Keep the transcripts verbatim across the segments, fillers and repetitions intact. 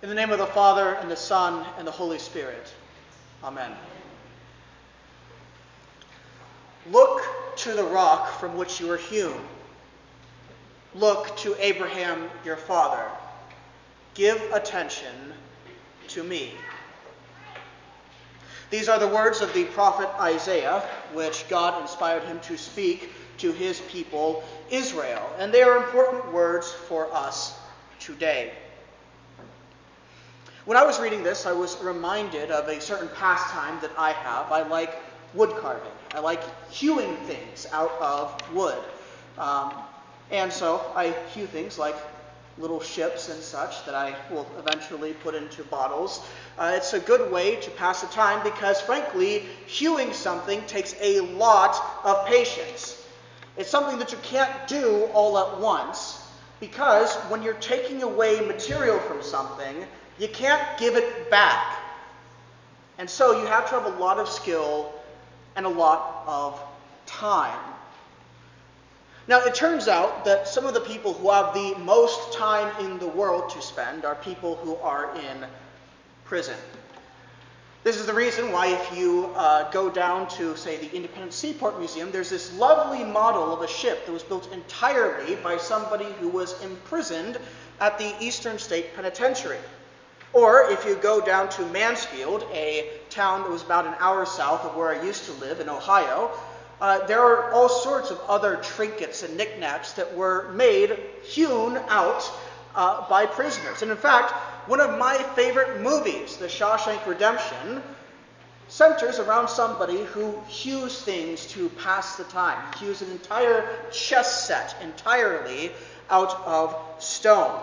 In the name of the Father, and the Son, and the Holy Spirit. Amen. Look to the rock from which you were hewn. Look to Abraham your father. Give attention to me. These are the words of the prophet Isaiah, which God inspired him to speak to his people Israel. And they are important words for us today. When I was reading this, I was reminded of a certain pastime that I have. I like wood carving. I like hewing things out of wood. Um, and so I hew things like little ships and such that I will eventually put into bottles. Uh, it's a good way to pass the time because, frankly, hewing something takes a lot of patience. It's something that you can't do all at once because when you're taking away material from something, you can't give it back. And so you have to have a lot of skill and a lot of time. Now, it turns out that some of the people who have the most time in the world to spend are people who are in prison. This is the reason why if you uh, go down to, say, the Independence Seaport Museum, there's this lovely model of a ship that was built entirely by somebody who was imprisoned at the Eastern State Penitentiary. Or if you go down to Mansfield, a town that was about an hour south of where I used to live in Ohio, uh, there are all sorts of other trinkets and knickknacks that were made, hewn out uh, by prisoners. And in fact, one of my favorite movies, The Shawshank Redemption, centers around somebody who hews things to pass the time. He hews an entire chess set entirely out of stone.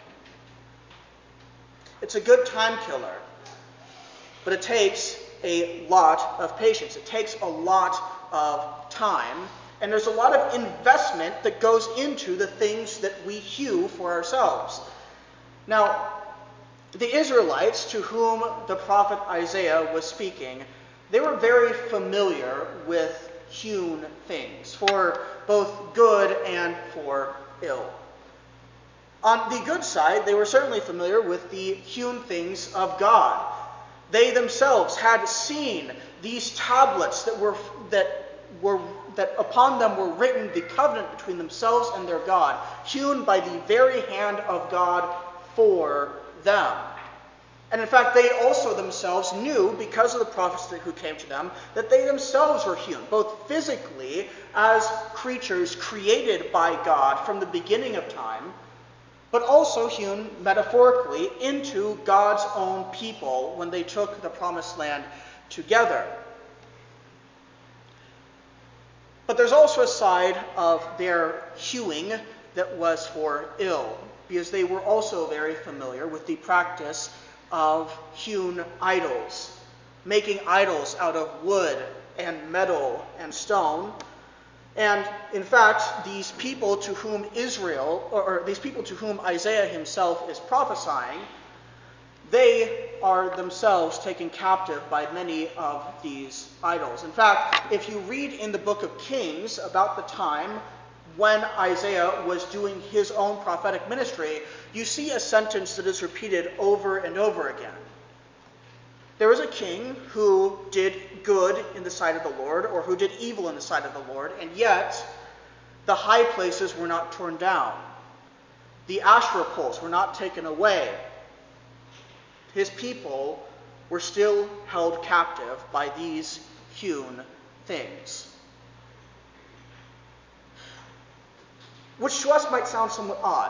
It's a good time killer, but it takes a lot of patience. It takes a lot of time, and there's a lot of investment that goes into the things that we hew for ourselves. Now, the Israelites to whom the prophet Isaiah was speaking, they were very familiar with hewn things, for both good and for ill. On the good side, they were certainly familiar with the hewn things of God. They themselves had seen these tablets that were that were that upon them were written the covenant between themselves and their God, hewn by the very hand of God for them. And in fact, they also themselves knew, because of the prophets who came to them, that they themselves were hewn, both physically as creatures created by God from the beginning of time, but also hewn metaphorically into God's own people when they took the promised land together. But there's also a side of their hewing that was for ill, because they were also very familiar with the practice of hewn idols, making idols out of wood and metal and stone. And in fact, these people to whom Israel, or, or these people to whom Isaiah himself is prophesying, they are themselves taken captive by many of these idols. In fact, if you read in the book of Kings about the time when Isaiah was doing his own prophetic ministry, you see a sentence that is repeated over and over again. There was a king who did good in the sight of the Lord, or who did evil in the sight of the Lord, and yet the high places were not torn down. The Asherah poles were not taken away. His people were still held captive by these hewn things. Which to us might sound somewhat odd.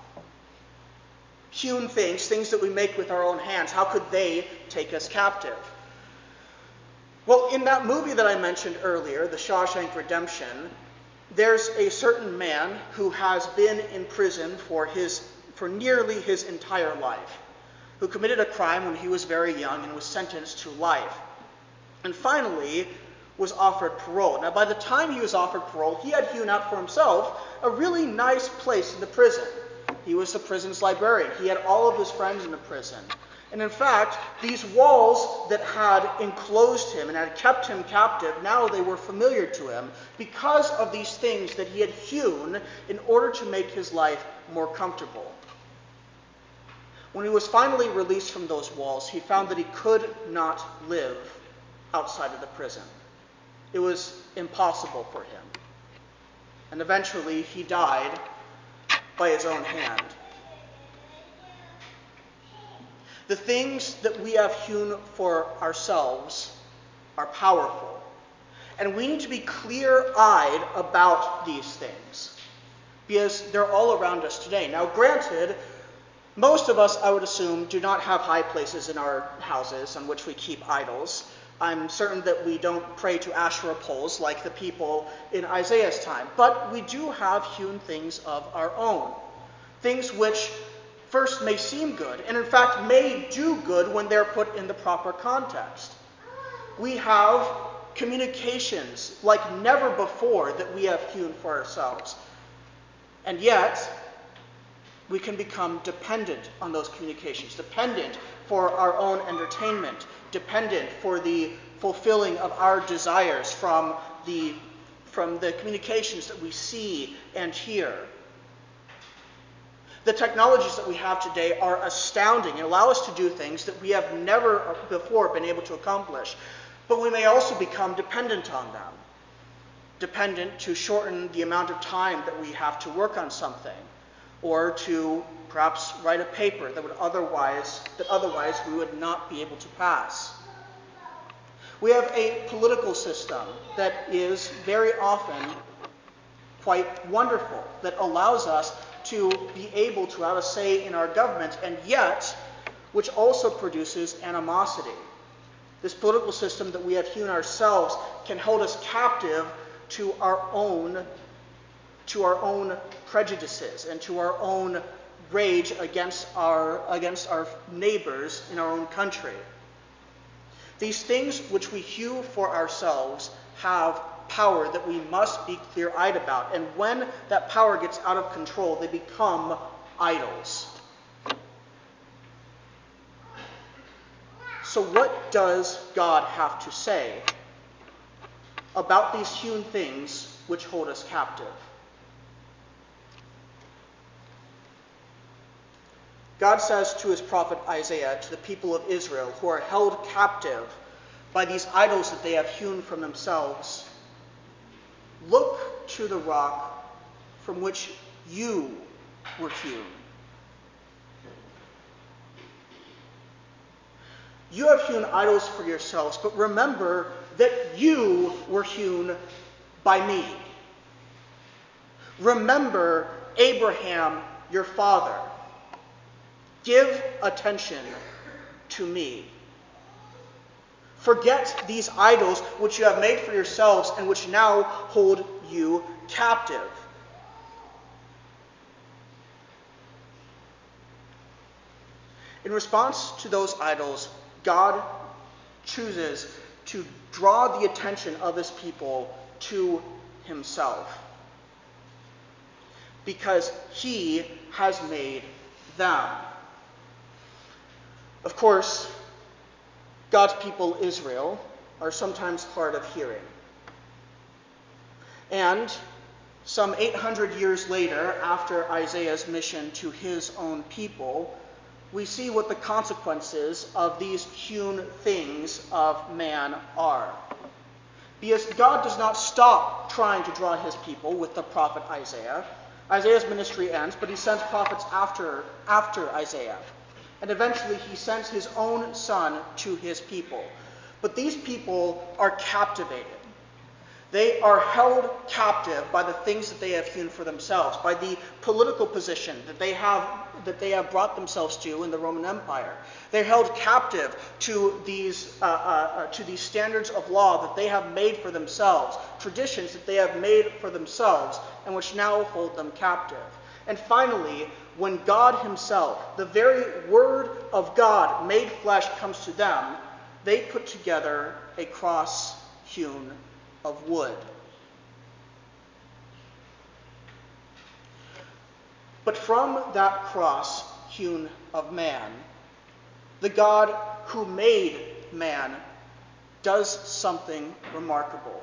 Hewn things, things that we make with our own hands, how could they take us captive? Well, in that movie that I mentioned earlier, The Shawshank Redemption, there's a certain man who has been in prison for his for nearly his entire life, who committed a crime when he was very young and was sentenced to life, and finally was offered parole. Now, by the time he was offered parole, he had hewn out for himself a really nice place in the prison. He was the prison's librarian. He had all of his friends in the prison. And in fact, these walls that had enclosed him and had kept him captive, now they were familiar to him because of these things that he had hewn in order to make his life more comfortable. When he was finally released from those walls, he found that he could not live outside of the prison. It was impossible for him. And eventually he died by his own hand. The things that we have hewn for ourselves are powerful. And we need to be clear-eyed about these things, because they're all around us today. Now, granted, most of us, I would assume, do not have high places in our houses on which we keep idols. I'm certain that we don't pray to Asherah poles like the people in Isaiah's time. But we do have hewn things of our own. Things which first may seem good, and in fact may do good when they're put in the proper context. We have communications like never before that we have hewn for ourselves. And yet, we can become dependent on those communications, dependent for our own entertainment, dependent for the fulfilling of our desires from the, from the communications that we see and hear. The technologies that we have today are astounding and allow us to do things that we have never before been able to accomplish. But we may also become dependent on them, dependent to shorten the amount of time that we have to work on something, or to perhaps write a paper that would otherwise that otherwise we would not be able to pass. We have a political system that is very often quite wonderful, that allows us to be able to have a say in our government, and yet which also produces animosity. This political system that we have hewn ourselves can hold us captive to our own to our own prejudices and to our own rage against our against our neighbors in our own country. These things which we hew for ourselves have power that we must be clear-eyed about, and when that power gets out of control, they become idols. So what does God have to say about these hewn things which hold us captive? God says to his prophet Isaiah, to the people of Israel who are held captive by these idols that they have hewn from themselves, look to the rock from which you were hewn. You have hewn idols for yourselves, but remember that you were hewn by me. Remember Abraham, your father. Give attention to me. Forget these idols which you have made for yourselves and which now hold you captive. In response to those idols, God chooses to draw the attention of his people to himself, because he has made them. Of course, God's people, Israel, are sometimes hard of hearing. And some eight hundred years later, after Isaiah's mission to his own people, we see what the consequences of these hewn things of man are. Because God does not stop trying to draw his people with the prophet Isaiah. Isaiah's ministry ends, but he sends prophets after, after Isaiah. And eventually he sends his own son to his people. But these people are captivated. They are held captive by the things that they have hewn for themselves, by the political position that they have that they have brought themselves to in the Roman Empire. They're held captive to these uh, uh, to these standards of law that they have made for themselves, traditions that they have made for themselves, and which now hold them captive. And finally, when God himself, the very word of God made flesh, comes to them, they put together a cross hewn of wood. But from that cross hewn of man, the God who made man does something remarkable.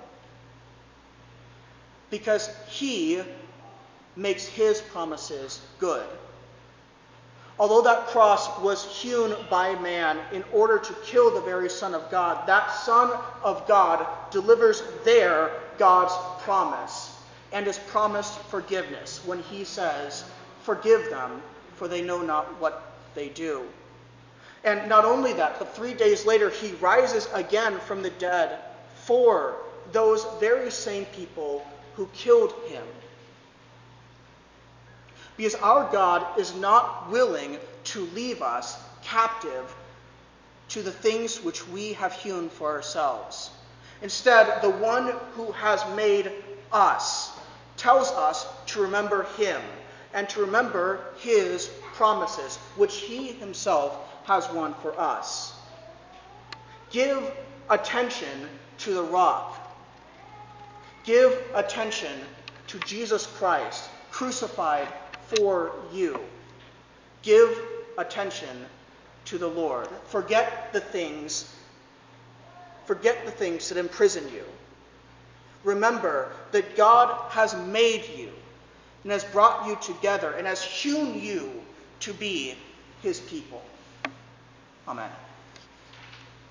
Because he makes his promises good. Although that cross was hewn by man in order to kill the very Son of God, that Son of God delivers there God's promise and his promised forgiveness when he says, "Forgive them, for they know not what they do." And not only that, but three days later he rises again from the dead for those very same people who killed him. Because our God is not willing to leave us captive to the things which we have hewn for ourselves. Instead, the one who has made us tells us to remember him and to remember his promises, which he himself has won for us. Give attention to the rock. Give attention to Jesus Christ, crucified for you. Give attention to the Lord. Forget the things, forget the things that imprison you. Remember that God has made you and has brought you together and has hewn you to be his people. Amen.